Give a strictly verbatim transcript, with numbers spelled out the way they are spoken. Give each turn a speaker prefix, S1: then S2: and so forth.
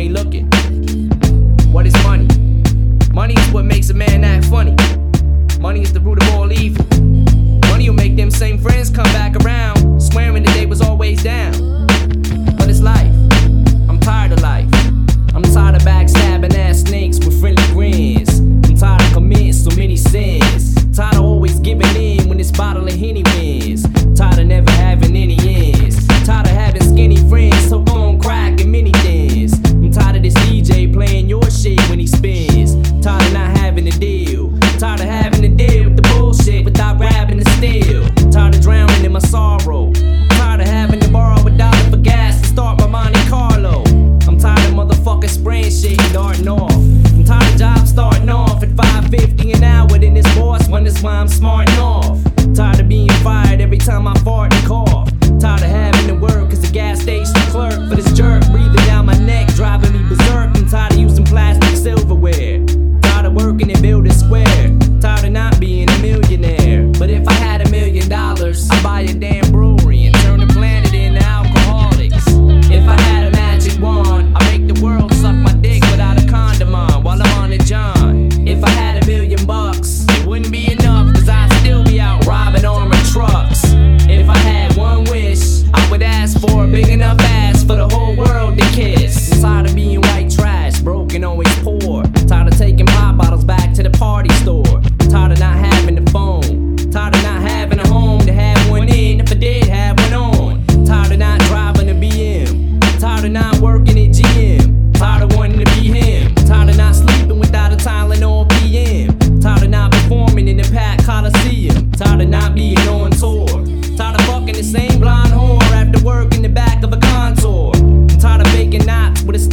S1: ain't looking. What is money? Money is what makes a man act funny. Money is the root of all evil. Money will make them same friends come back around, swearing that they was always down. But it's life. I'm tired of life. I'm tired of backstabbing ass snakes with friendly grins. I'm tired of committing so many sins. Tired of always giving in when this bottle of Henny wins. Tired of never having any ends. Tired of having skinny friends hooked on crack and many things. I'm tired of this D J playing your shit when he spins. Tired of not having a deal. Tired of having to deal with the bullshit without grabbing the steel. Tired of drowning in my sorrow. Tired of having to borrow a dollar for gas to start my Monte Carlo. I'm tired of motherfucking spraying shit and darting off. I'm tired of jobs starting off at five fifty an hour. Then this boss wonders why I'm smarting off. Tired of being fired every time I fart and cough. Tired of having to work as a gas station clerk for this jerk breathing down my neck, driving me berserk. I'm tired of using plastic silverware. Tired of working and building square. Tired of not being a millionaire. But if I had a million dollars, I'd buy a damn brewery and turn the planet into alcoholics. If I had a magic wand, I'd make the world suck my dick without a condom on while I'm on a John. If I had a million bucks, it wouldn't be enough, cause I'd still be out robbing armored trucks. If I had one wish, I would ask for a big enough ass for the whole world to kiss. I'm tired of being white trash, broke and always poor. Tired of taking pop bottles back to the party store. Tired of not having the phone. Tired of not having a home to have one in if I did have one on. Tired of not driving a B M. Tired of not working at G M. Tired of wanting to be him. Tired of not sleeping without a Tylenol P M. Tired of not performing in the Pack Coliseum. Tired of not being on tour. Tired of fucking the same blonde whore after work in the back of a contour. I'm tired of faking knots with a